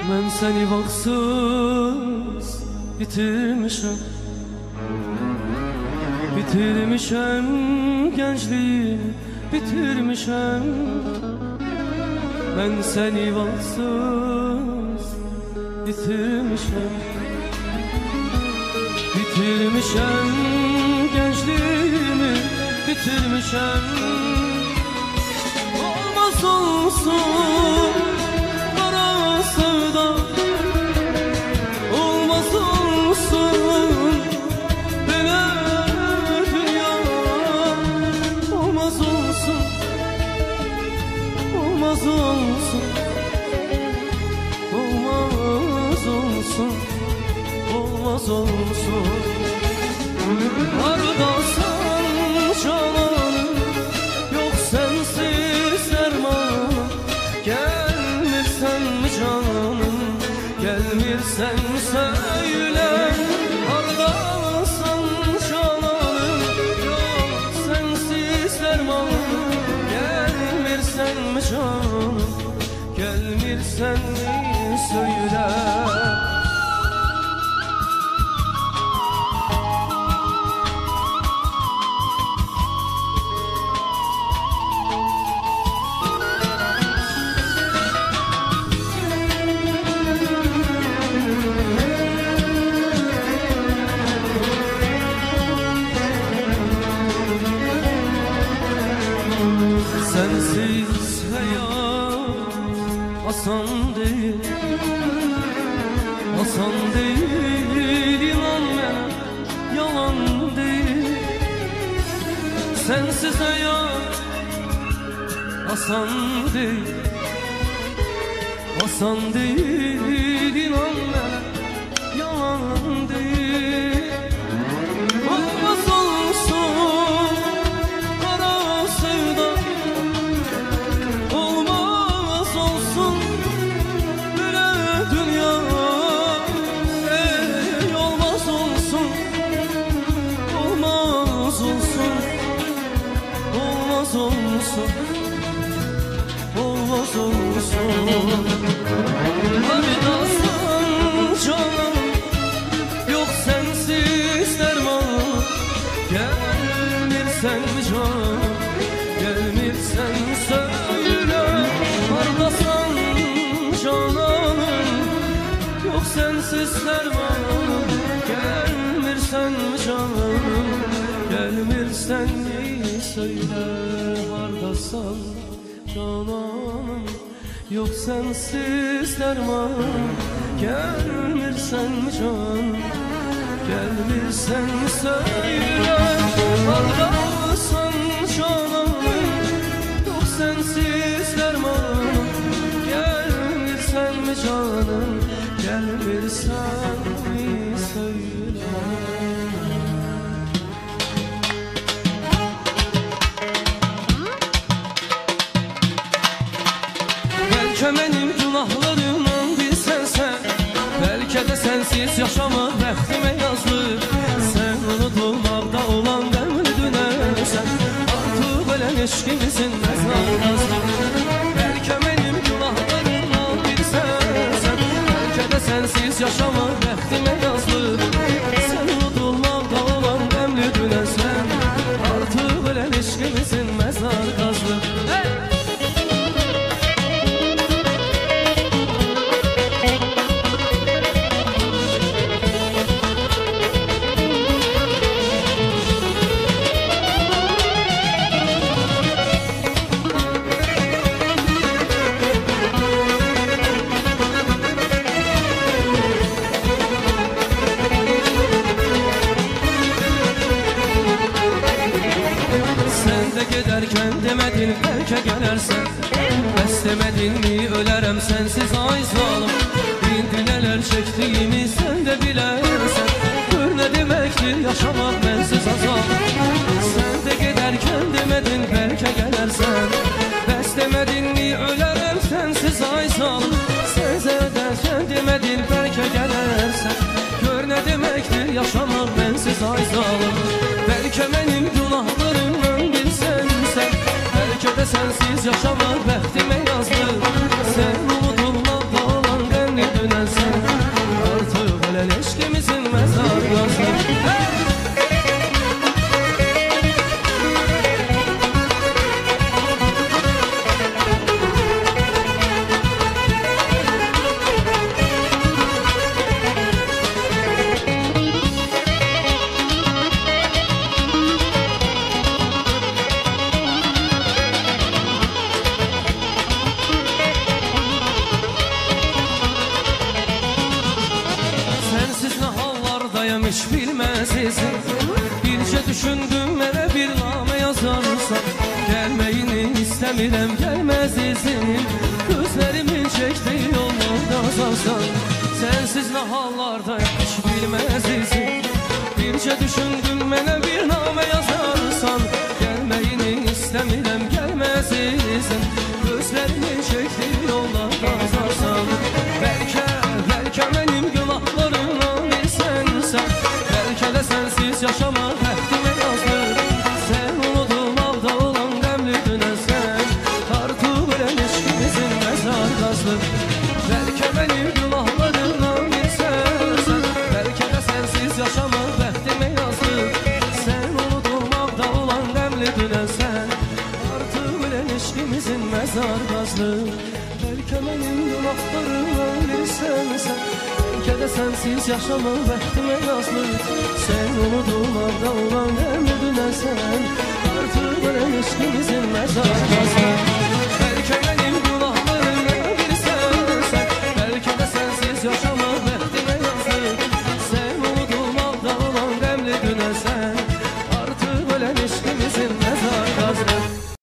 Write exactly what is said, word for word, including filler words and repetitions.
Ben seni baksız bitirmişim, bitirmişim gençliğimi, bitirmişim. Ben seni baksız bitirmişim, bitirmişim gençliğimi, bitirmişim. Olmaz olsun kara sevda, olmaz olsun böyle dünya. Olmaz olsun, olmaz olsun, olmaz olsun, olmaz olsun. Neredesin cananım, yok sensiz dermanım. Gelmirsen mi canım, gelmirsen söyle. Neredesin cananım, yok sensiz dermanım. Gelmirsen mi canım, gelmirsen mi söyle. Sensiz hayat asan değil, asan değil, inan bana yalan değil. Sensiz hayat asan değil, asan değil, inan bana yalan değil. Olmaz olsun kara sevda, olmaz olsun böyle dünya. Ey olmaz olsun, olmaz olsun, olmaz olsun, olmaz olsun. Neredesin canım, yok sensiz derman. Gelmirsen mi canım, gelmirsen söyle. Neredesin canım, yok sensiz derman. Gelmirsen mi canım, gelmirsen mi söyle. Neredesin canım, yok sensiz derman. Gelmirsen mi canım, gelmirsen söyle. Neredesin canım, yok sensiz derman. Gelmirsen mi canım, gelmirsen mi söyle. Belki benim günahlarımdan bilsen sen, belki de sensiz yaşamak bəxtimə yazılıb. Sen unutulmaqda olan qəmli dünərsən, artıq ölən eşqimizin məznan yazılıb. Belki benim günahlarımdan bilsen sen, belki de sensiz yaşamak bəxtimə yazılıb. Sen unutulmaqda olan qəmli dünərsən, artıq ölən eşqimizin məznan yazılıb. Hey! Giderken demedin belki gelersen, bəs demedin mi ölərəm sensiz ay zalım. İndi neler çektiğimi sen de bilersen, gör ne demektir yaşamak bensiz azalım. Sen de giderken demedin belki gelersen, bəs demedin mi ölərəm sensiz ay zalım. Sen de demedin belki gelersen, gör ne demektir yaşamak bensiz ay zalım. Belki benim günahlarımdan bilsen sen, belki de sensiz yaşamak bəxtimə yazdı. Sen unutulmaqda olan qəmli istəmirəm gəlməz izin. Gözlərimin çəkdiyi yollarda azalsan, sənsiz nə hallarda heç bilməz izin. Bircə düşündüm mənə bir namə yazarsan, gəlməyini istəmirəm gəlməz izin. Gözlərimin çəkdiyi yollarda azalsan, bəlkə, bəlkə mənim günahlarımla bir sənsən, bəlkə də sənsiz yaşamaq həddimə yazdır. Sən unudulmaqda olan qəmli dünəsən, tartıb ölən eşqimizin məzar qazdır. Bəlkə mənim günahlarımla bir sənsən, bəlkə də sənsiz yaşamaq bəxtimə yazdır. Sən unudulmaqda olan qəmli dünəsən, tartıb ölən eşqimizin məzar qazdır. Bəlkə mənim günahlarımla bir sənsən, bəlkə də sənsiz yaşamaq bəxtimə yazdır. Sən unudulmaqda olan qəmli dünəsən, artıq ölən eşqimizin məzar qazdır.